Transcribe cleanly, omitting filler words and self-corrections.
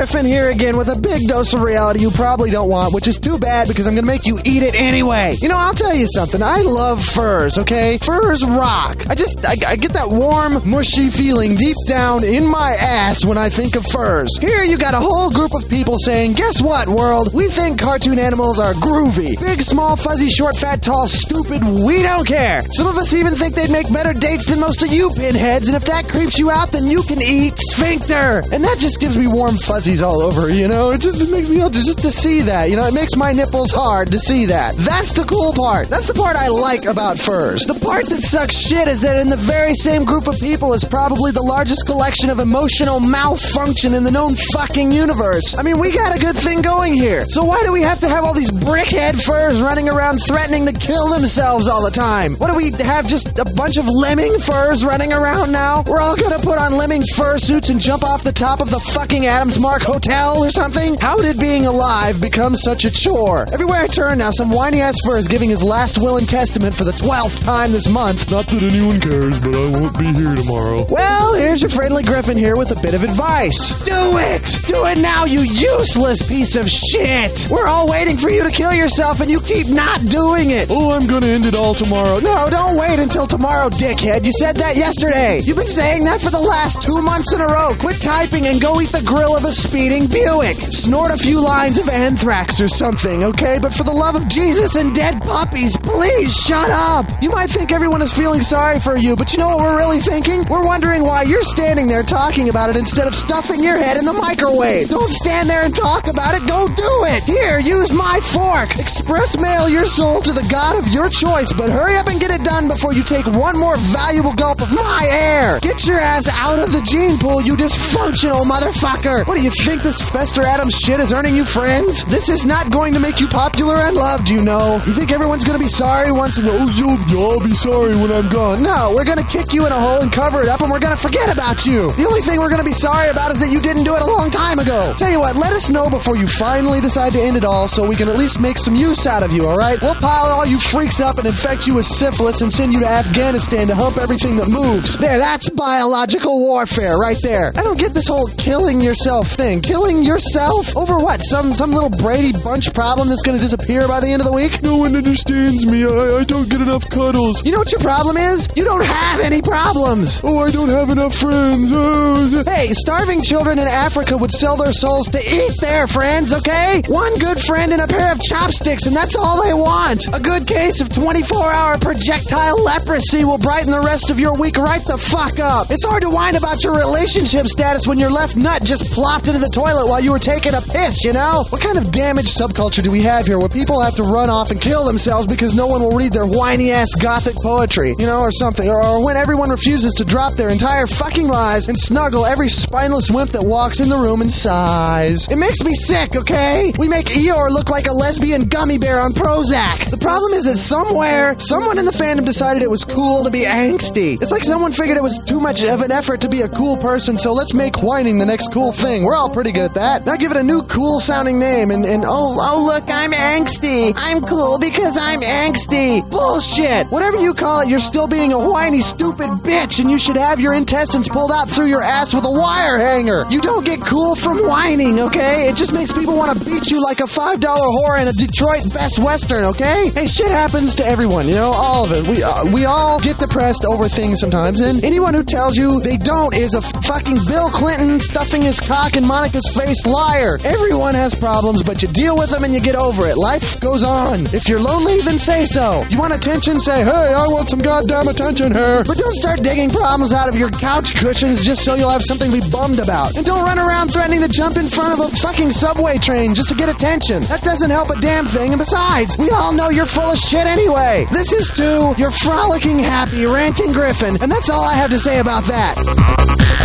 Griffin here again with a big dose of reality you probably don't want, which is too bad because I'm going to make you eat it anyway. You know, I'll tell you something. I love furs, okay? Furs rock. I get that warm, mushy feeling deep down in my ass when I think of furs. Here you got a whole group of people saying, guess what, world? We think cartoon animals are groovy. Big, small, fuzzy, short, fat, tall, stupid, we don't care. Some of us even think they'd make better dates than most of you pinheads, and if that creeps you out, then you can eat sphincter. And that just gives me warm fuzzies all over, you know? It makes me just to see that, you know? It makes my nipples hard to see that. That's the cool part. That's the part I like about furs. The part that sucks shit is that in the very same group of people is probably the largest collection of emotional malfunction in the known fucking universe. I mean, we got a good thing going here. So why do we have to have all these brickhead furs running around threatening to kill themselves all the time? What do we have, just a bunch of lemming furs running around now? We're all gonna put on lemming fur suits and jump off the top of the fucking Adams Mark Hotel or something? How did being alive become such a chore? Everywhere I turn now, some whiny-ass fur is giving his last will and testament for the 12th time this month. Not that anyone cares, but I won't be here tomorrow. Well, here's your friendly Griffin here with a bit of advice. Do it! Do it now, you useless piece of shit! We're all waiting for you to kill yourself and you keep not doing it! Oh, I'm gonna end it all tomorrow. No, don't wait until tomorrow, dickhead. You said that yesterday. You've been saying that for the last 2 months in a row. Quit typing and go eat the grill of a speeding Buick. Snort a few lines of anthrax or something, okay? But for the love of Jesus and dead puppies, please shut up! You might think everyone is feeling sorry for you, but you know what we're really thinking? We're wondering why you're standing there talking about it instead of stuffing your head in the microwave. Don't stand there and talk about it, go do it! Here, use my fork! Express mail your soul to the God of your choice, but hurry up and get it done before you take one more valuable gulp of my air! Get your ass out of the gene pool, you dysfunctional motherfucker! What do you think this Fester Adams shit is earning you friends? This is not going to make you popular and loved, you know. You think everyone's gonna be sorry once and You'll be sorry when I'm gone. No, we're gonna kick you in a hole and cover it up and we're gonna forget about you. The only thing we're gonna be sorry about is that you didn't do it a long time ago. Tell you what, let us know before you finally decide to end it all so we can at least make some use out of you, alright? We'll pile all you freaks up and infect you with syphilis and send you to Afghanistan to hump everything that moves. There, that's biological warfare right there. I don't get this whole killing yourself thing. Killing yourself? Over what? Some little Brady Bunch problem that's gonna disappear by the end of the week? No one understands me. I don't get enough cuddles. You know what your problem is? You don't have any problems. Oh, I don't have enough friends. Oh. Hey, starving children in Africa would sell their souls to eat their friends, okay? One good friend and a pair of chopsticks, and that's all they want. A good case of 24-hour projectile leprosy will brighten the rest of your week right the fuck up. It's hard to whine about your relationship status when your left nut just plopped into the toilet while you were taking a piss, you know? What kind of damaged subculture do we have here where people have to run off and kill themselves because no one will read their whiny-ass gothic poetry, you know, or something? Or when everyone refuses to drop their entire fucking lives and snuggle every spineless wimp that walks in the room and sighs. It makes me sick, okay? We make Eeyore look like a lesbian gummy bear on Prozac. The problem is that somewhere, someone in the fandom decided it was cool to be angsty. It's like someone figured it was too much of an effort to be a cool person, so let's make whining the next cool thing. We're all pretty good at that. Now give it a new cool-sounding name and oh, look, I'm angsty. I'm cool because I'm angsty. Bullshit. Whatever you call it, you're still being a whiny, stupid bitch, and you should have your intestines pulled out through your ass with a wire hanger. You don't get cool from whining, okay? It just makes people want to beat you like a $5 whore in a Detroit Best Western, okay? Hey, shit happens to everyone, you know, all of it. We all get depressed over things sometimes, and anyone who tells you they don't is a fucking Bill Clinton stuffing his cock in Monica's face liar. Everyone has problems, but you deal with them and you get over it. Life goes on. If you're lonely, then say so. You want attention? Say, hey, I want some goddamn attention here. But don't start digging problems out of your couch cushions just so you'll have something to be bummed about. And don't run around threatening to jump in front of a fucking subway train just to get attention. That doesn't help a damn thing, and besides, we all know you're full of shit anyway. This is your frolicking, happy, ranting Griffin, and that's all I have to say about that.